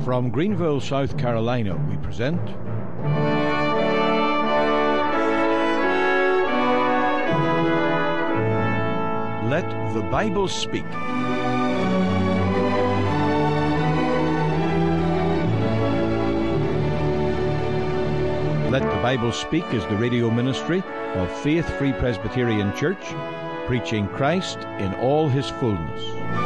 From Greenville, South Carolina, we present Let the Bible Speak. Let the Bible Speak is the radio ministry of Faith Free Presbyterian Church, preaching Christ in all his fullness.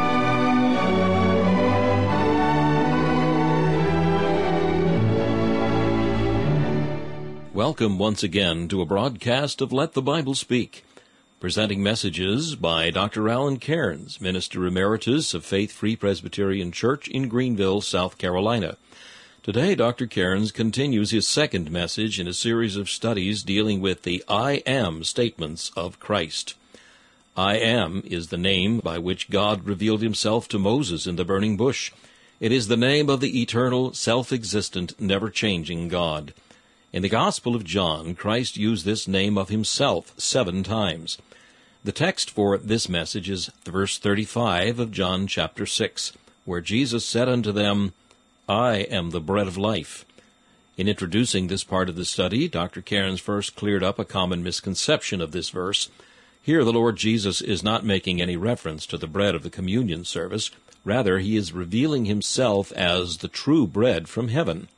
Welcome once again to a broadcast of Let the Bible Speak, presenting messages by Dr. Alan Cairns, Minister Emeritus of Faith Free Presbyterian Church in Greenville, South Carolina. Today, Dr. Cairns continues his second message in a series of studies dealing with the I Am statements of Christ. I Am is the name by which God revealed himself to Moses in the burning bush. It is the name of the eternal, self-existent, never-changing God. In the Gospel of John, Christ used this name of himself 7 times. The text for this message is verse 35 of John chapter 6, where Jesus said unto them, I am the bread of life. In introducing this part of the study, Dr. Cairns first cleared up a common misconception of this verse. Here the Lord Jesus is not making any reference to the bread of the communion service. Rather, he is revealing himself as the true bread from heaven.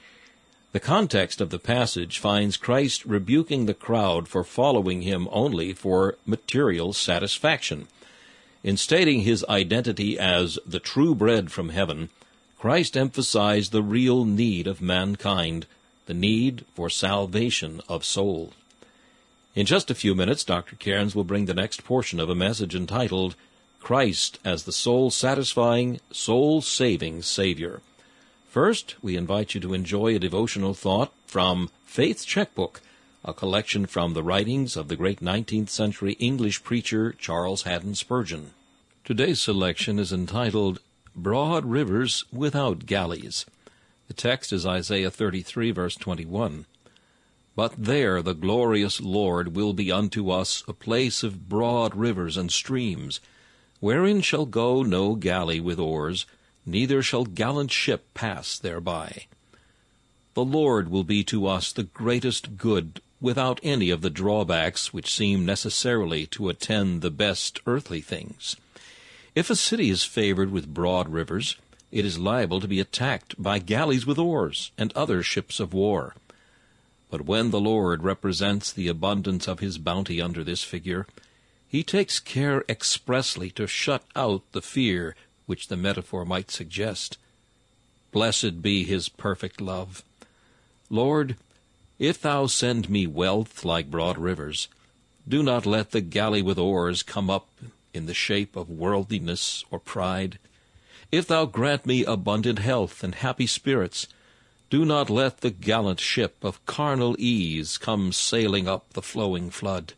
The context of the passage finds Christ rebuking the crowd for following him only for material satisfaction. In stating his identity as the true bread from heaven, Christ emphasized the real need of mankind, the need for salvation of souls. In just a few minutes, Dr. Cairns will bring the next portion of a message entitled, Christ as the soul-satisfying, soul-saving Savior. First, we invite you to enjoy a devotional thought from Faith's Checkbook, a collection from the writings of the great 19th century English preacher Charles Haddon Spurgeon. Today's selection is entitled, Broad Rivers Without Galleys. The text is Isaiah 33, verse 21. But there the glorious Lord will be unto us a place of broad rivers and streams, wherein shall go no galley with oars, neither shall gallant ship pass thereby. The Lord will be to us the greatest good, without any of the drawbacks which seem necessarily to attend the best earthly things. If a city is favored with broad rivers, it is liable to be attacked by galleys with oars and other ships of war. But when the Lord represents the abundance of his bounty under this figure, he takes care expressly to shut out the fear which the metaphor might suggest. Blessed be his perfect love. Lord, if thou send me wealth like broad rivers, do not let the galley with oars come up in the shape of worldliness or pride. If thou grant me abundant health and happy spirits, do not let the gallant ship of carnal ease come sailing up the flowing flood.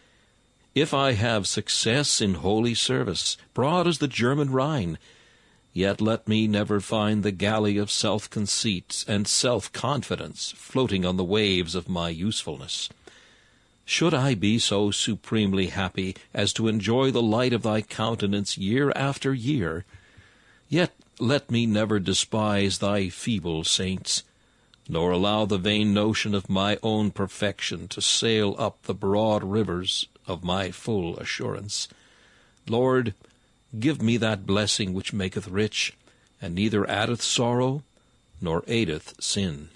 If I have success in holy service, broad as the German Rhine, yet let me never find the galley of self-conceit and self-confidence floating on the waves of my usefulness. Should I be so supremely happy as to enjoy the light of thy countenance year after year, yet let me never despise thy feeble saints, nor allow the vain notion of my own perfection to sail up the broad rivers of my full assurance. Lord, give me that blessing which maketh rich, and neither addeth sorrow, nor aideth sin.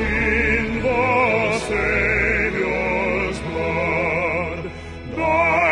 By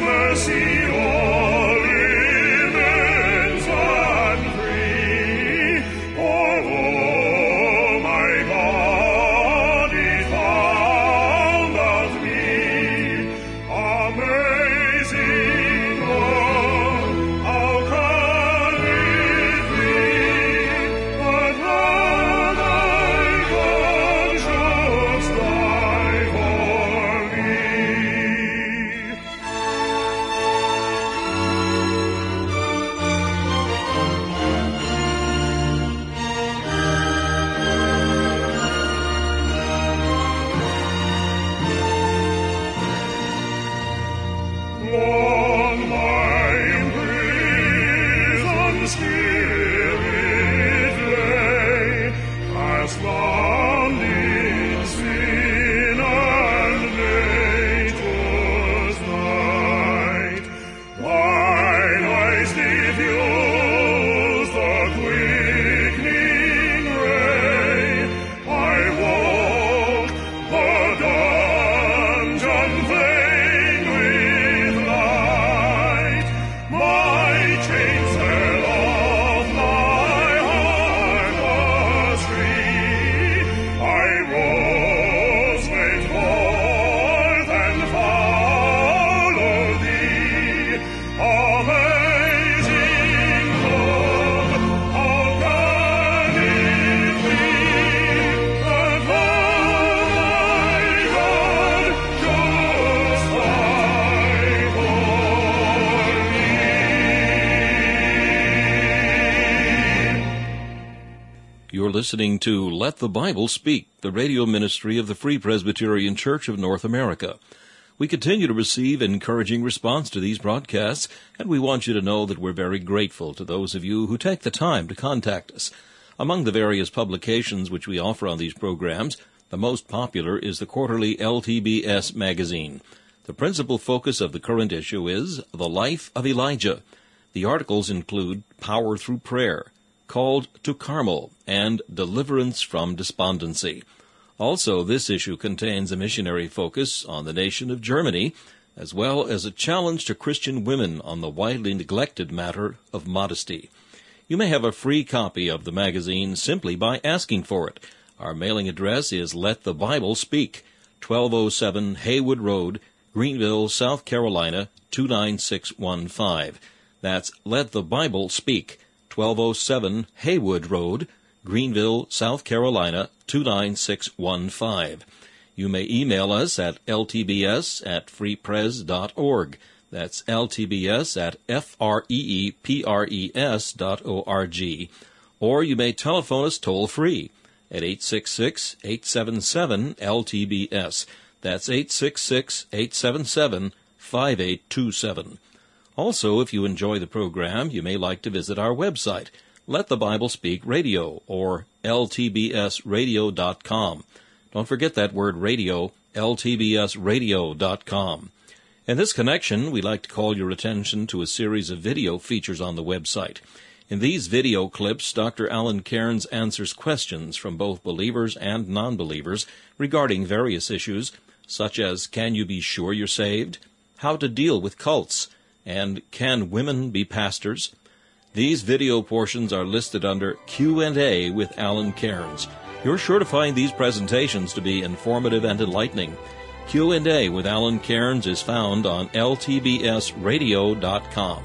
You're listening to Let the Bible Speak, the radio ministry of the Free Presbyterian Church of North America. We continue to receive encouraging response to these broadcasts, and we want you to know that we're very grateful to those of you who take the time to contact us. Among the various publications which we offer on these programs, the most popular is the quarterly LTBS magazine. The principal focus of the current issue is The Life of Elijah. The articles include Power Through Prayer, Called to Carmel, and Deliverance from Despondency. Also, this issue contains a missionary focus on the nation of Germany, as well as a challenge to Christian women on the widely neglected matter of modesty. You may have a free copy of the magazine simply by asking for it. Our mailing address is Let the Bible Speak, 1207 Haywood Road, Greenville, South Carolina, 29615. That's Let the Bible Speak, 1207 Haywood Road, Greenville, South Carolina, 29615. You may email us at ltbs@freepres.org. That's ltbs@freepres.org. Or you may telephone us toll-free at 866-877-LTBS. That's 866-877-5827. Also, if you enjoy the program, you may like to visit our website, Let the Bible Speak Radio, or ltbsradio.com. Don't forget that word radio, ltbsradio.com. In this connection, we'd like to call your attention to a series of video features on the website. In these video clips, Dr. Alan Cairns answers questions from both believers and non-believers regarding various issues, such as can you be sure you're saved, how to deal with cults, and can women be pastors? These video portions are listed under Q&A with Alan Cairns. You're sure to find these presentations to be informative and enlightening. Q&A with Alan Cairns is found on ltbsradio.com.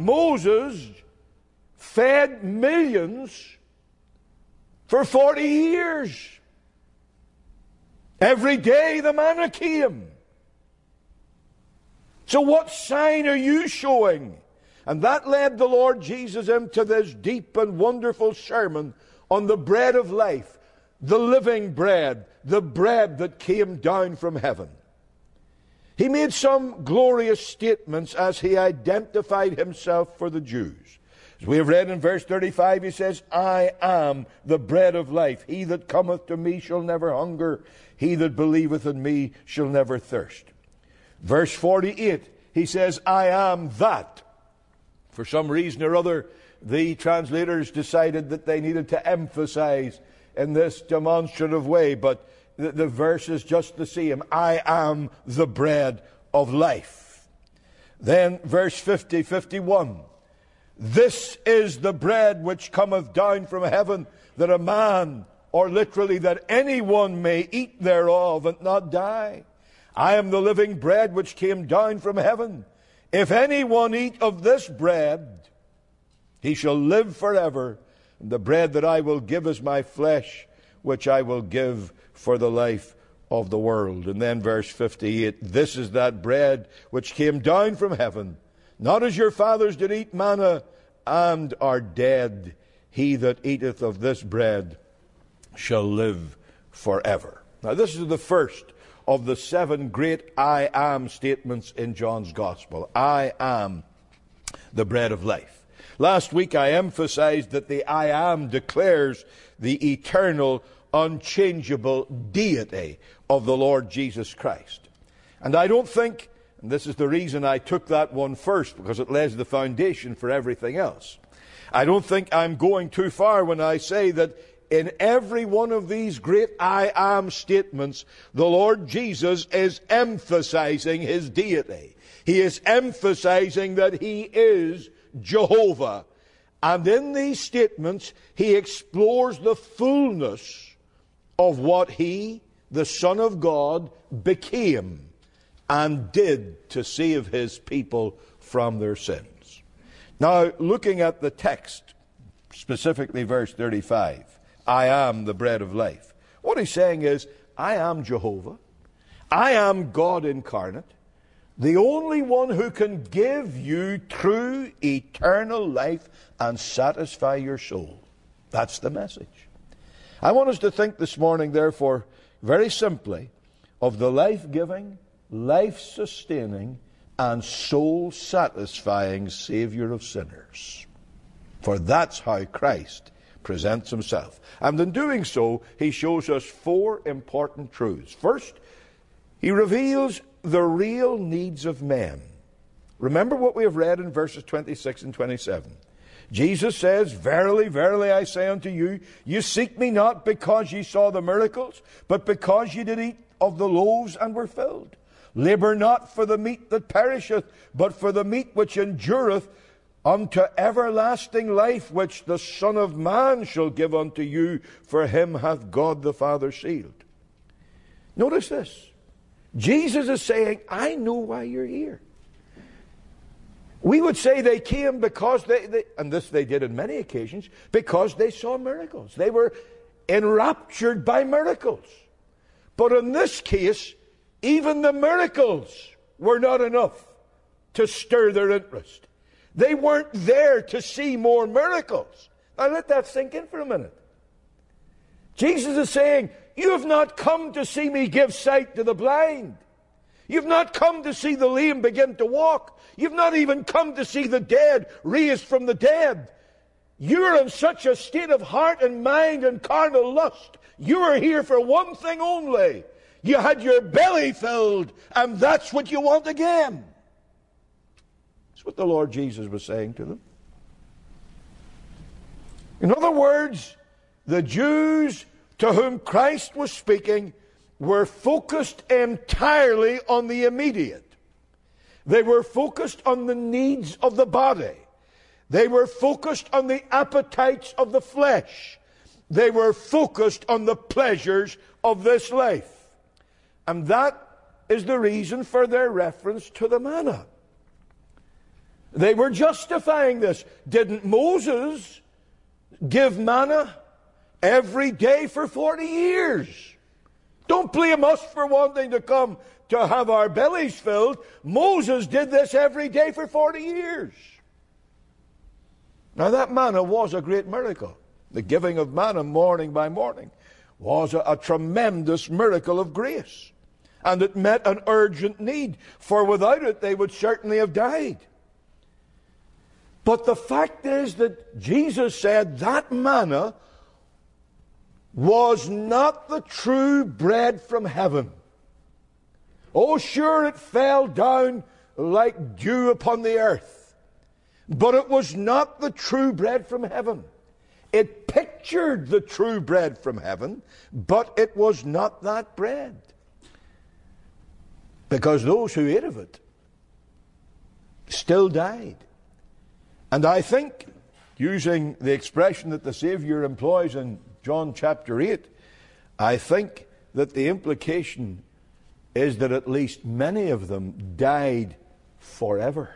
Moses fed millions for 40 years. Every day the manna came. So what sign are you showing? And that led the Lord Jesus into this deep and wonderful sermon on the bread of life, the living bread, the bread that came down from heaven. He made some glorious statements as he identified himself for the Jews. As we have read in verse 35, he says, I am the bread of life. He that cometh to me shall never hunger. He that believeth in me shall never thirst. Verse 48, he says, I am that. For some reason or other, the translators decided that they needed to emphasize in this demonstrative way, but the verse is just the same. I am the bread of life. Then verse 50, 51. This is the bread which cometh down from heaven, that a man, or literally that anyone may eat thereof and not die. I am the living bread which came down from heaven. If anyone eat of this bread, he shall live forever. And the bread that I will give is my flesh, which I will give for the life of the world. And then verse 58, this is that bread which came down from heaven, not as your fathers did eat manna and are dead. He that eateth of this bread shall live forever. Now this is the first of the 7 great I am statements in John's Gospel. I am the bread of life. Last week I emphasized that the I am declares the eternal, unchangeable deity of the Lord Jesus Christ. And I don't think, and this is the reason I took that one first, because it lays the foundation for everything else. I don't think I'm going too far when I say that in every one of these great I am statements, the Lord Jesus is emphasizing his deity. He is emphasizing that he is Jehovah. And in these statements, he explores the fullness of what he, the Son of God, became and did to save his people from their sins. Now, looking at the text, specifically verse 35, I am the bread of life. What he's saying is, I am Jehovah. I am God incarnate, the only one who can give you true eternal life and satisfy your soul. That's the message. I want us to think this morning, therefore, very simply, of the life-giving, life-sustaining, and soul-satisfying Savior of sinners. For that's how Christ presents himself. And in doing so, he shows us 4 important truths. First, he reveals the real needs of men. Remember what we have read in verses 26 and 27. Jesus says, Verily, verily, I say unto you, you seek me not because ye saw the miracles, but because ye did eat of the loaves and were filled. Labor not for the meat that perisheth, but for the meat which endureth unto everlasting life, which the Son of Man shall give unto you, for him hath God the Father sealed. Notice this. Jesus is saying, I know why you're here. We would say they came because they and this they did on many occasions, because they saw miracles. They were enraptured by miracles. But in this case, even the miracles were not enough to stir their interest. They weren't there to see more miracles. Now let that sink in for a minute. Jesus is saying, you have not come to see me give sight to the blind. You've not come to see the lame begin to walk. You've not even come to see the dead raised from the dead. You're in such a state of heart and mind and carnal lust. You are here for one thing only. You had your belly filled, and that's what you want again. That's what the Lord Jesus was saying to them. In other words, the Jews to whom Christ was speaking were focused entirely on the immediate. They were focused on the needs of the body. They were focused on the appetites of the flesh. They were focused on the pleasures of this life. And that is the reason for their reference to the manna. They were justifying this. Didn't Moses give manna every day for 40 years? Don't blame us for wanting to come to have our bellies filled. Moses did this every day for 40 years. Now that manna was a great miracle. The giving of manna morning by morning was a tremendous miracle of grace. And it met an urgent need, for without it they would certainly have died. But the fact is that Jesus said that manna was not the true bread from heaven. Oh, sure, it fell down like dew upon the earth. But it was not the true bread from heaven. It pictured the true bread from heaven, but it was not that bread. Because those who ate of it still died. And I think, using the expression that the Savior employs in John chapter 8, I think that the implication is that at least many of them died forever.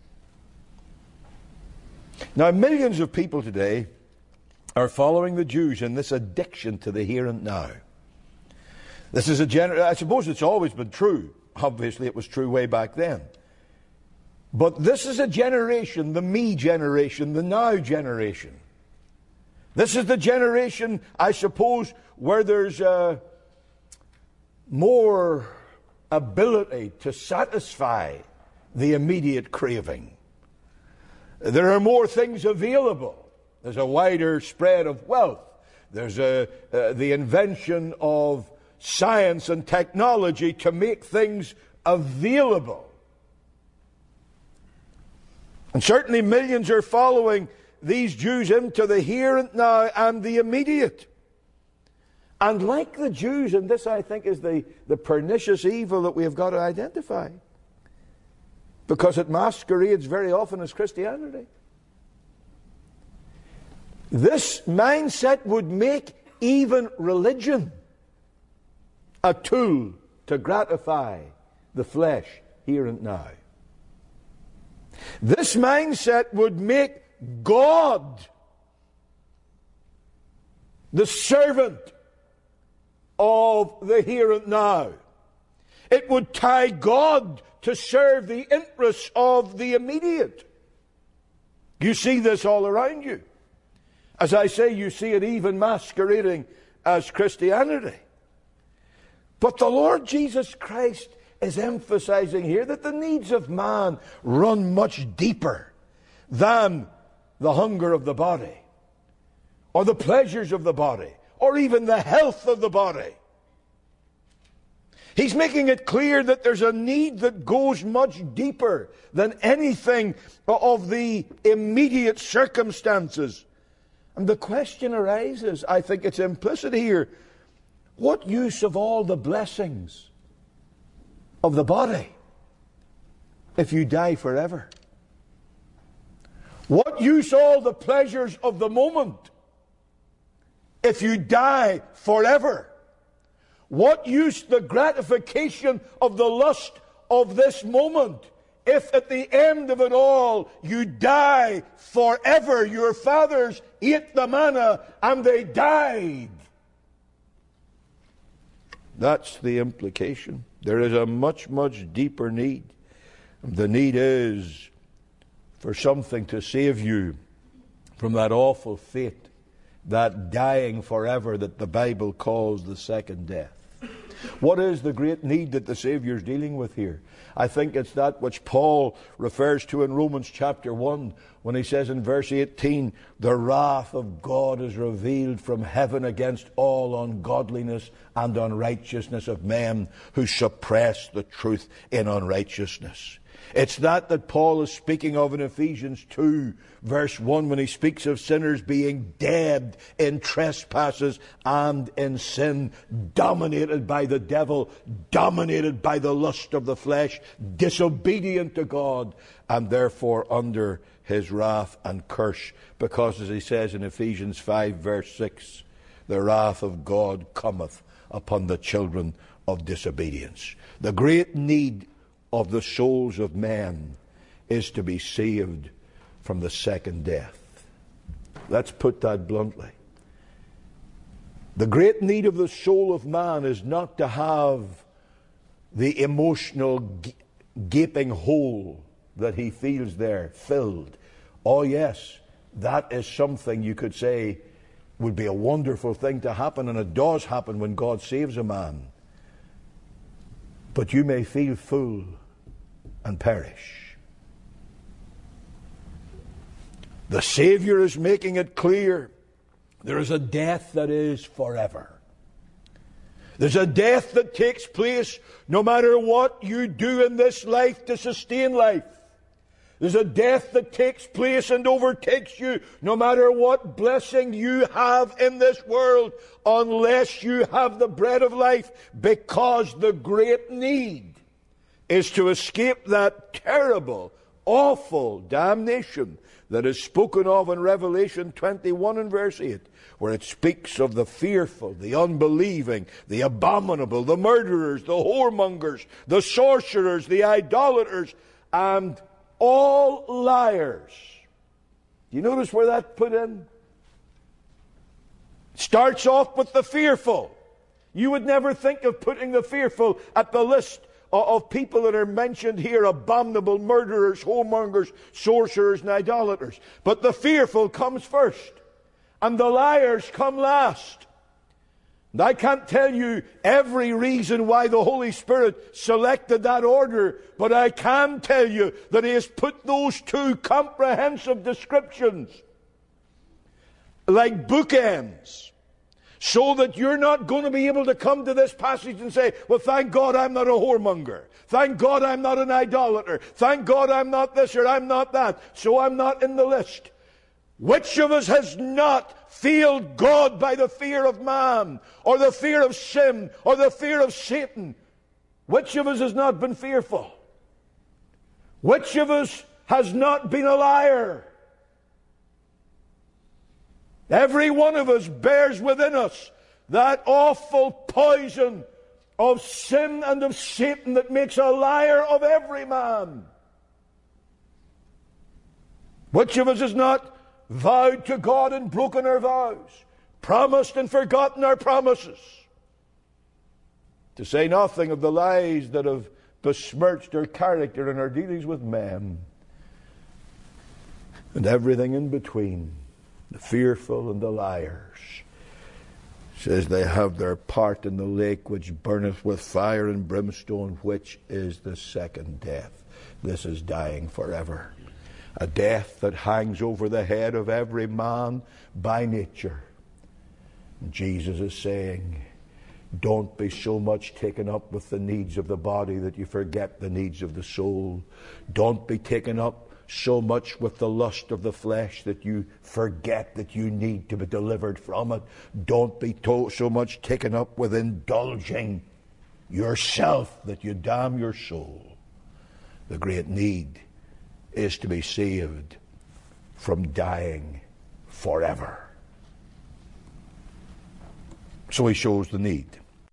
Now, millions of people today are following the Jews in this addiction to the here and now. This is I suppose it's always been true. Obviously, it was true way back then. But this is a generation, the me generation, the now generation. This is the generation, I suppose, where there's more ability to satisfy the immediate craving. There are more things available. There's a wider spread of wealth. There's the invention of science and technology to make things available. And certainly millions are following these Jews into the here and now and the immediate. And like the Jews, and this I think is the pernicious evil that we have got to identify, because it masquerades very often as Christianity. This mindset would make even religion a tool to gratify the flesh here and now. This mindset would make God the servant of the here and now. It would tie God to serve the interests of the immediate. You see this all around you. As I say, you see it even masquerading as Christianity. But the Lord Jesus Christ is emphasizing here that the needs of man run much deeper than the hunger of the body, or the pleasures of the body, or even the health of the body. He's making it clear that there's a need that goes much deeper than anything of the immediate circumstances. And the question arises, I think it's implicit here, what use of all the blessings of the body if you die forever? What use all the pleasures of the moment if you die forever? What use the gratification of the lust of this moment if at the end of it all you die forever? Your fathers ate the manna and they died. That's the implication. There is a much, much deeper need. The need is for something to save you from that awful fate, that dying forever that the Bible calls the second death. What is the great need that the Savior is dealing with here? I think it's that which Paul refers to in Romans chapter 1 when he says in verse 18, the wrath of God is revealed from heaven against all ungodliness and unrighteousness of men who suppress the truth in unrighteousness. It's that Paul is speaking of in Ephesians 2, verse 1, when he speaks of sinners being dead in trespasses and in sin, dominated by the devil, dominated by the lust of the flesh, disobedient to God, and therefore under his wrath and curse. Because, as he says in Ephesians 5, verse 6, the wrath of God cometh upon the children of disobedience. The great need of the souls of men is to be saved from the second death. Let's put that bluntly. The great need of the soul of man is not to have the emotional gaping hole that he feels there filled. Oh yes, that is something you could say would be a wonderful thing to happen, and it does happen when God saves a man. But you may feel full and perish. The Savior is making it clear there is a death that is forever. There's a death that takes place no matter what you do in this life to sustain life. There's a death that takes place and overtakes you no matter what blessing you have in this world, unless you have the bread of life, because the great need is to escape that terrible, awful damnation that is spoken of in Revelation 21 and verse 8, where it speaks of the fearful, the unbelieving, the abominable, the murderers, the whoremongers, the sorcerers, the idolaters, and all liars. Do you notice where that's put in? Starts off with the fearful. You would never think of putting the fearful at the list of people that are mentioned here: abominable, murderers, whoremongers, sorcerers, and idolaters. But the fearful comes first, and the liars come last. And I can't tell you every reason why the Holy Spirit selected that order, but I can tell you that He has put those two comprehensive descriptions like bookends, so that you're not going to be able to come to this passage and say, well, thank God I'm not a whoremonger. Thank God I'm not an idolater. Thank God I'm not this or I'm not that, so I'm not in the list. Which of us has not failed God by the fear of man, or the fear of sin, or the fear of Satan? Which of us has not been fearful? Which of us has not been a liar? Every one of us bears within us that awful poison of sin and of Satan that makes a liar of every man. Which of us has not vowed to God and broken our vows, promised and forgotten our promises? To say nothing of the lies that have besmirched our character and our dealings with men, and everything in between. The fearful and the liars, says they have their part in the lake which burneth with fire and brimstone, which is the second death. This is dying forever. A death that hangs over the head of every man by nature. And Jesus is saying, don't be so much taken up with the needs of the body that you forget the needs of the soul. Don't be taken up so much with the lust of the flesh that you forget that you need to be delivered from it. Don't be so much taken up with indulging yourself that you damn your soul. The great need is to be saved from dying forever. So he shows the need.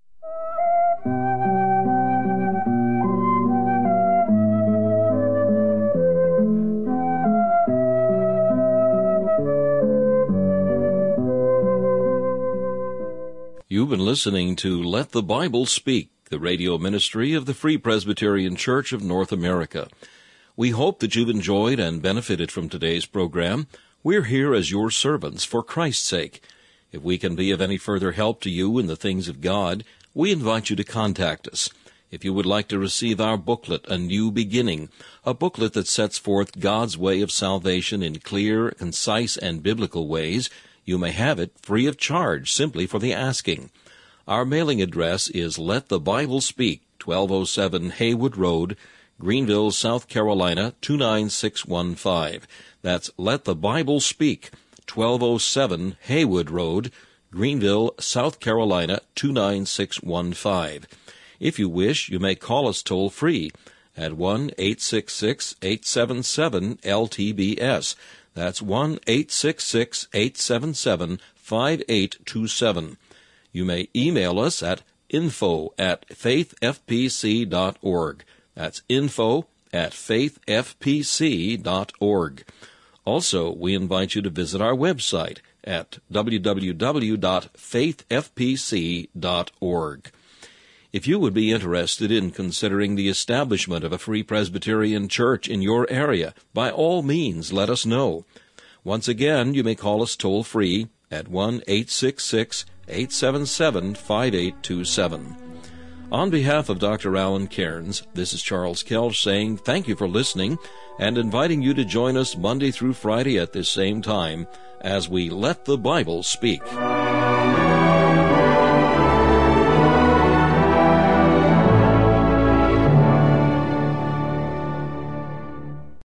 You've been listening to Let the Bible Speak, the radio ministry of the Free Presbyterian Church of North America. We hope that you've enjoyed and benefited from today's program. We're here as your servants for Christ's sake. If we can be of any further help to you in the things of God, we invite you to contact us. If you would like to receive our booklet, A New Beginning, a booklet that sets forth God's way of salvation in clear, concise, and biblical ways, you may have it free of charge simply for the asking. Our mailing address is Let the Bible Speak, 1207 Haywood Road, Greenville, South Carolina, 29615. That's Let the Bible Speak, 1207 Haywood Road, Greenville, South Carolina, 29615. If you wish, you may call us toll-free at 1-866-877-LTBS. That's 1-866-877-5827. You may email us at info@faithfpc.org. That's info at faithfpc.org. Also, we invite you to visit our website at www.faithfpc.org. If you would be interested in considering the establishment of a Free Presbyterian Church in your area, by all means let us know. Once again, you may call us toll-free at 1-866-877-5827. On behalf of Dr. Alan Cairns, this is Charles Kelch saying thank you for listening and inviting you to join us Monday through Friday at this same time as we Let the Bible Speak.